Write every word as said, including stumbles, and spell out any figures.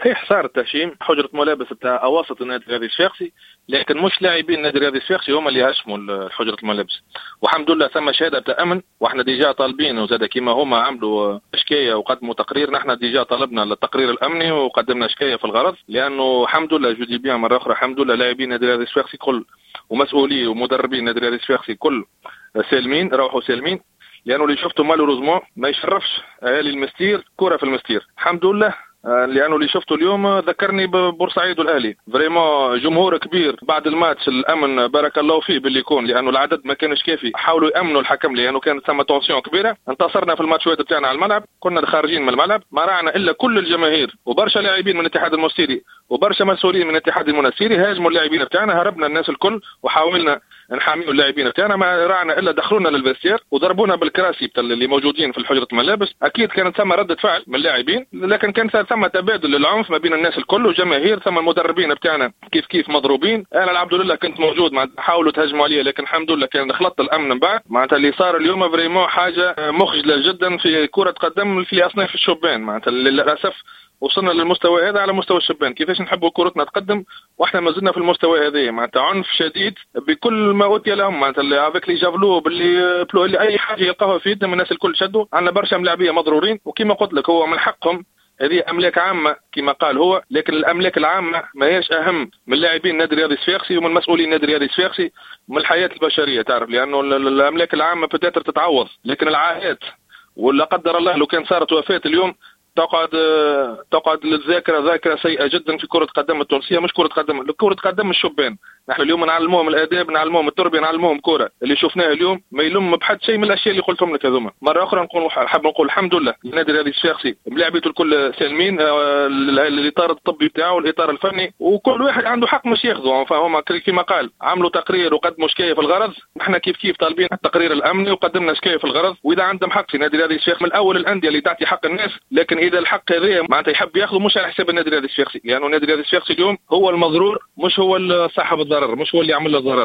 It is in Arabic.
صحيح صار التهشيم حجرة ملابس بتاع أواسط النادي الرياضي الصفاقسي، لكن مش لاعبين النادي الرياضي الصفاقسي هم اللي هشموا حجرة الملابس. والحمد لله ثم شهادة بتاع أمن، واحنا ديجا طالبين وزاد كيما هما عملوا شكاية وقدموا تقرير، نحن ديجا طلبنا التقرير الأمني وقدمنا شكاية في الغرض، لأنه الحمد لله جودي بيان مرة أخرى الحمد لله لاعبين النادي الرياضي الصفاقسي كل ومسؤولين ومدربين النادي الرياضي الصفاقسي كل سالمين، روحوا سالمين. لأنه اللي شفته مالوروزمون ما يشرفش أهالي المستير كرة في المستير، الحمد لله. لأنه اللي شفته اليوم ذكرني ببورسعيد والأهلي، فريمون جمهور كبير بعد الماتش. الأمن بارك الله فيه باللي يكون، لأنه العدد ما كانش كافي، حاولوا يأمنوا الحكم لأنه كانت ثم تونسيون كبيرة. انتصرنا في الماتشات بتاعنا على الملعب، كنا خارجين من الملعب ما راعنا إلا كل الجماهير وبرشا لاعبين من الاتحاد المستيري وبرشا مسؤولين من الاتحاد المنستيري هاجموا اللاعبين بتاعنا، هربنا الناس الكل وحاولنا نحاميوا اللاعبين بتاعنا، ما راعنا الا دخلونا للفيستير وضربونا بالكراسي بتاع اللي موجودين في حجرة الملابس. اكيد كانت ثم ردة فعل من اللاعبين، لكن كان ثم تبادل للعنف ما بين الناس الكل وجماهير. ثم المدربين بتاعنا كيف كيف مضروبين. انا الحمد لله كنت موجود، ما حاولوا تهجموا علي لكن الحمد لله كان خلطت الامن من بعد. معناتها اللي صار اليوم فريمون حاجه مخجله جدا في كرة قدم في اصناف الشبان. معناتها للاسف وصلنا للمستوى هذا على مستوى الشبان. كيفاش نحبوا كرتنا تقدم واحنا ما زلنا في المستوى هذا؟ معناتها عنف شديد بكل ما اوتي لهم، معناتها افيك لي جافلو باللي بلو اللي اي حاجه يلقاوها في يدهم الناس الكل شدوا. عندنا برشا ملاعبيه مضرورين، وكما قلت لك هو من حقهم، هذه املاك عامه كما قال هو، لكن الاملاك العامه ما هيش اهم من لاعبين النادي الرياضي الصفاقسي ومن مسؤولين النادي الرياضي الصفاقسي ومن الحياه البشريه، تعرف. لانه الاملاك العامه بتقدر تتعوض، لكن العاهات ولا قدر الله لو كان صارت وفاه اليوم تقعد تقعد للذاكره ذاكره سيئه جدا في كره قدم التونسيه. مش كره قدم، كره قدم الشبان. نحن اليوم نعلموهم الاداب، نعلموهم التربيه، نعلموهم كره. اللي شفناه اليوم ما يلم بحد شيء من الاشياء اللي قلتهم لك هذوما. مره اخرى نقول حاب نقول الحمد لله النادي الرياضي الصفاقسي بلاعبيته الكل سالمين، الاطار الطبي بتاعه والاطار الفني وكل واحد عنده حق مش ياخذه. فهم كما قال عملوا تقرير وقدموا شكايه في الغرض، نحن كيف كيف طالبين التقرير الامني وقدمنا شكايه في الغرض. واذا عندهم حق في النادي الرياضي الصفاقسي من الاول الانديه اللي تعطي حق الناس، لكن اذا الحق هذا معناتها يحب ياخذه مش على حساب النادي الرياضي الصفاقسي، لانه النادي الرياضي الصفاقسي اليوم هو المضرور مش هو صاحب الضرر، مش هو اللي عمل له ضرر.